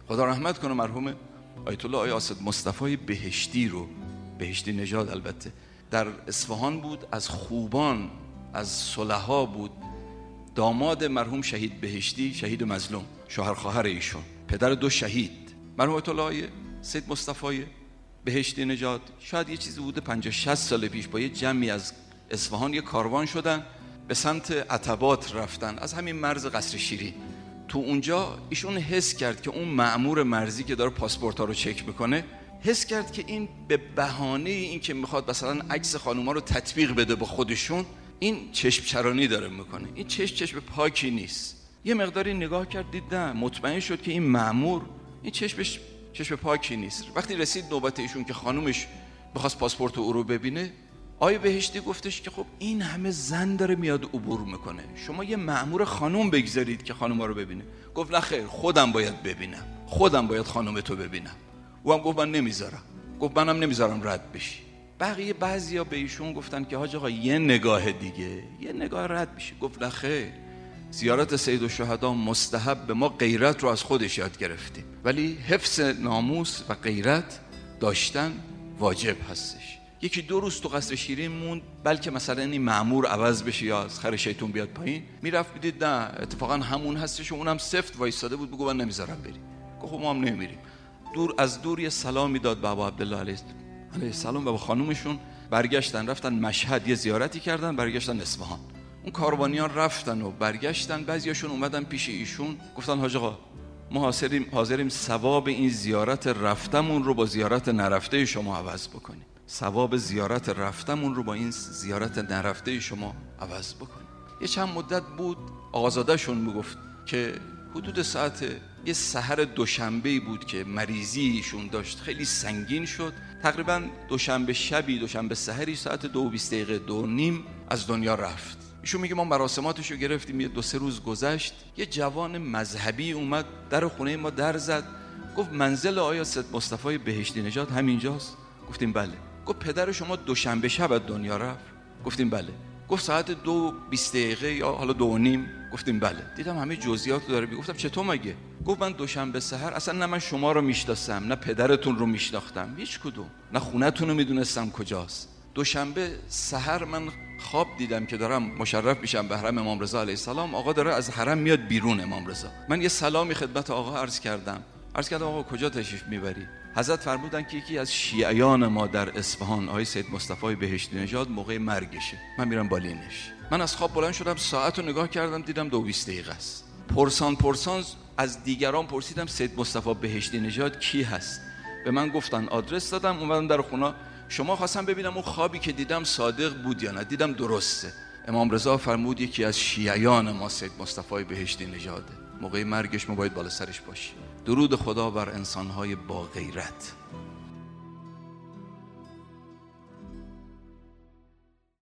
خدا رحمت کنه مرحوم آیت الله آقای اسد مصطفی بهشتی رو، بهشتی نژاد البته، در اصفهان بود، از خوبان، از صلحا بود، داماد مرحوم شهید بهشتی، شهید مظلوم، شوهر خواهر ایشون، پدر 2 شهید. مرحوم آیت الله آقای سید مصطفی بهشتی نژاد شاید یه چیزی بوده 50-60 سال پیش با یه جمعی از اصفهان یه کاروان شدن به سمت عتبات رفتن، از همین مرز قصر شیرین. تو اونجا ایشون حس کرد که اون مأمور مرزی که داره پاسپورت ها رو چک میکنه، حس کرد که این به بهانه این که میخواد مثلا عکس خانوما رو تطبیق بده با خودشون، این چشم چرانی داره میکنه، این چشم پاکی نیست. یه مقداری نگاه کرد، دید نه، مطمئن شد که این مأمور این چشم پاکی نیست. وقتی رسید نوبت ایشون که خانومش بخواست پاسپورت او رو ببینه، آقای بهشتی گفتش که خب این همه زن داره میاد عبور میکنه، شما یه مأمور خانوم بگذارید که خانوما رو ببینه. گفت نه خیر، خودم باید ببینم، خودم باید خانومتو ببینم. او هم گفت من نمیذارم. گفت منم نمیذارم رد بشی. بعضیا به ایشون گفتن که حاج آقا یه نگاه دیگه، یه نگاه رد بشی. گفت نه خیر، زیارت سید الشهدا مستحب، ما غیرت رو از خودش یاد گرفتیم، ولی حفظ ناموس و غیرت داشتن واجب هستش. 1-2 روز تو قصر شیرین موند، بلکه مثلا این مأمور عوض بشه یا از خر شیطون بیاد پایین. میرفت بدید نه، اتفاقا همون هستش و اونم سفت وایساده بود، بگو من نمیذارم بری. گفت ما هم نمیریم. دور یه سلامی داد به ابا عبدالله علیه السلام و با خانومشون برگشتن، رفتن مشهد یه زیارتی کردن، برگشتن اصفهان. اون کاروانیان رفتن و برگشتن، بعضیاشون اومدن پیش ایشون گفتن حاج آقا ما حاضریم ثواب این زیارت رفتمون رو با زیارت نرفته شما عوض بکنیم، ثواب زیارت رفتمون رو با این زیارت نرفته شما عوض بکنیم. یه چند مدت بود، آقازاده‌شون میگفت که حدود ساعت یه سحر دوشنبه‌ای بود که مریضی ایشون داشت خیلی سنگین شد. تقریبا دوشنبه شبی، دوشنبه سحری ساعت 2:20 2:30 از دنیا رفت. ایشون میگه ما مراسماتش رو گرفتیم، یه 2-3 روز گذشت، یه جوان مذهبی اومد در خونه ما در زد، گفت منزل آیا سید مصطفی بهشتی نژاد همینجاست؟ گفتیم بله. گفت پدر شما دوشنبه شب از دنیا رفت؟ گفتیم بله. گفت ساعت 2:20 یا حالا 2:30؟ گفتیم بله. دیدم همه جزئیات رو داره. گفتم چطور مگه؟ گفت من دوشنبه سحر اصلا نه من شما رو میشناسم نه پدرتون رو میشناختم، هیچ کدوم، نه خونه‌تون رو میدونستم کجاست. دوشنبه سحر من خواب دیدم که دارم مشرف میشم به حرم امام رضا علیه السلام، آقا داره از حرم میاد بیرون امام رضا. من یه سلامی خدمت آقا عرض کردم آقا کجا تشریف میبری؟ حضرت فرمودن که یکی از شیعیان ما در اصفهان آقای سید مصطفی بهشتی نژاد موقع مرگشه، من میرم بالینش. من از خواب بلند شدم، ساعت رو نگاه کردم، دیدم 2:20 است. پرسان از دیگران پرسیدم سید مصطفی بهشتی نژاد کی هست؟ به من گفتن، آدرس دادم، اومدم در خونه. شما خواستم ببینم اون خوابی که دیدم صادق بود یا نه، دیدم درسته. امام رضا فرمود یکی از شیعیان ما سید مصطفی بهشتی نژاده، موقع مرگش ما باید بالا سرش باشیم. درود خدا بر انسان‌های با غیرت.